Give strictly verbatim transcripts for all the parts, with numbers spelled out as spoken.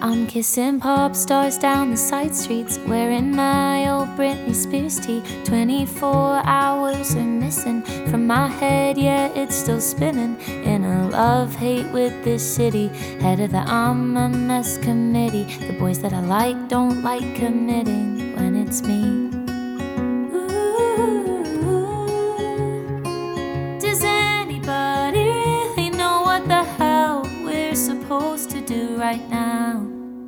I'm kissing pop stars down the side streets, wearing my old Britney Spears tee. Twenty-four hours are missing from my head, yeah, it's still spinning. In a love-hate with this city, head of the I'm a Mess committee. The boys that I like don't like committing when it's me. Ooh. Does anybody really know what the hell we're supposed to do right now?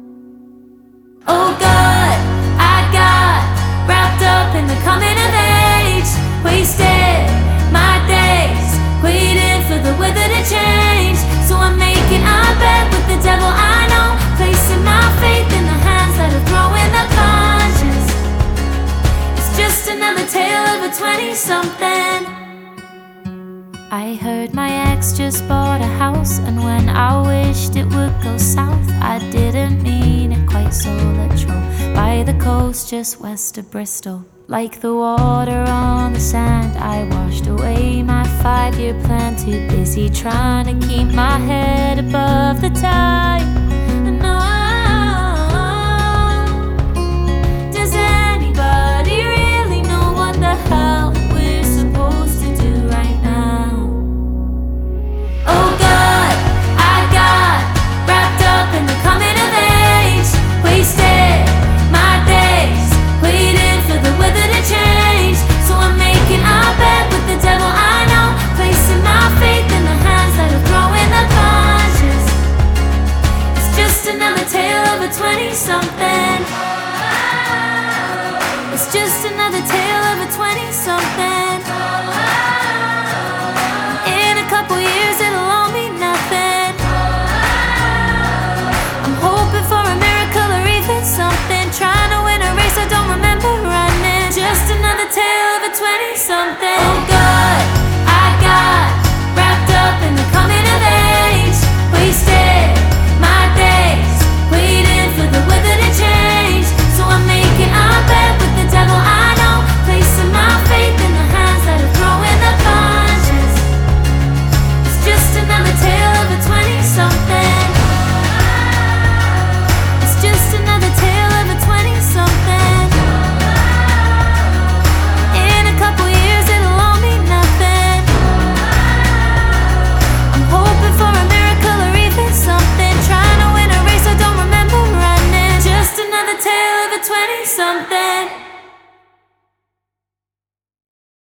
Oh God, I got wrapped up in the coming of age. Wasted my days waiting for the weather to change. So I'm making a bet with the devil I know, placing my faith in the hands that are throwing the punches. It's just another tale of a twenty-something. I heard my ex just bought a house, and when I wished it would go south, I didn't mean it quite so literal. By the coast just west of Bristol, like the water on the sand, I washed away my five-year plan. Too busy trying to keep my head above the tide.